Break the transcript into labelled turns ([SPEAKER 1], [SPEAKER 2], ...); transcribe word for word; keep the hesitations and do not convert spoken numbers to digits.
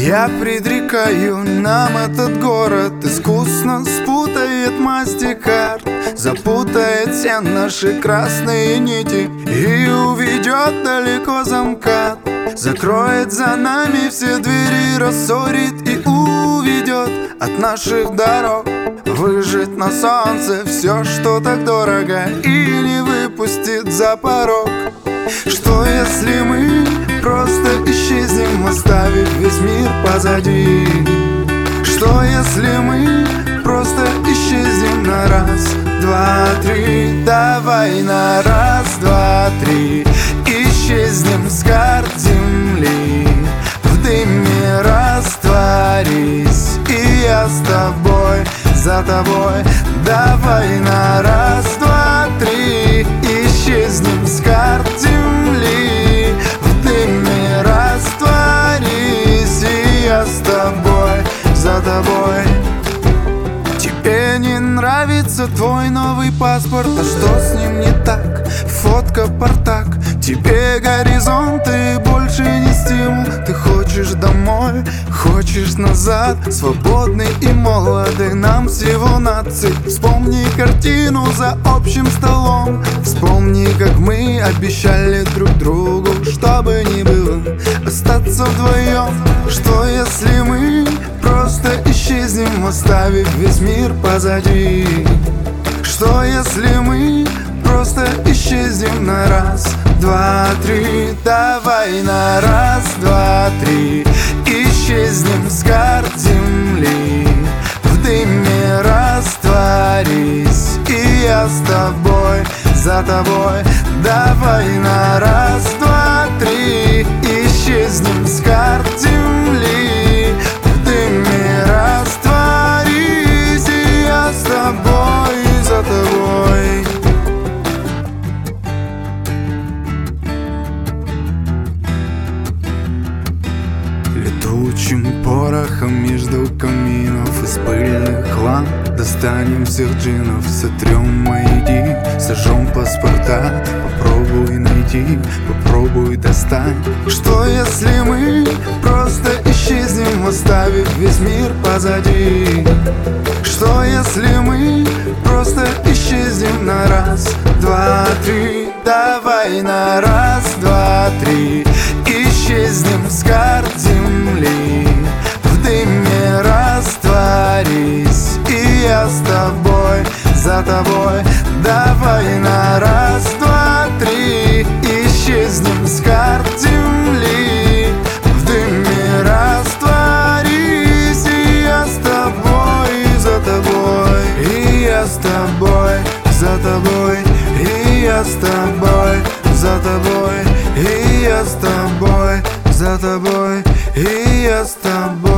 [SPEAKER 1] Я предрекаю, нам этот город искусно спутает мастер-кард, запутает все наши красные нити и уведет далеко за МКАД. Закроет за нами все двери, рассорит и уведет от наших дорог. Выжжет на солнце все, что так дорого, и не выпустит за порог. Что если мы просто исчезнем, оставив весь мир позади? Что если мы просто исчезнем на раз, два, три? Давай на раз, два, три исчезнем с карт земли, в дыме растворись, и я с тобой, за тобой. Давай на раз, два, три исчезнем с карт земли, в дыме растворись, и я с тобой, за тобой. Тебе не нравится твой новый паспорт, а что с ним не так? Фотка портак. Тебе горизонты больше не стимул. Ты хочешь домой, хочешь назад, свободный и молодый, нам всего наций. Вспомни картину за общим столом, вспомни, как мы обещали друг другу, что бы ни было, остаться вдвоем. Что если мы просто исчезнем, оставив весь мир позади? Что если мы просто исчезнем на раз, два, три? Давай на раз, два, три исчезнем с карт земли, в дыме растворись, и я с тобой, за тобой. Давай на раз, два, три исчезнем с карт земли, в дыме растворись, и я с тобой, за тобой. Летучим порохом между каминов из пыльных ламп достанем всех джинов, сотрем маяки, сожжем паспорта. Попробуй найти, попробуй достать. Что если мы просто исчезнем, оставив весь мир позади? Что если мы просто исчезнем на раз, два, три? Давай на раз, два, три исчезнем с карт земли, в дыме растворись, и я с тобой, за тобой. Давай на раз, два, три исчезнем с карт земли, в дыме растворись, и я с тобой, за тобой, и я с тобой, за тобой, и я с тобой, за тобой, и я с тобой, за тобой, и я с тобой.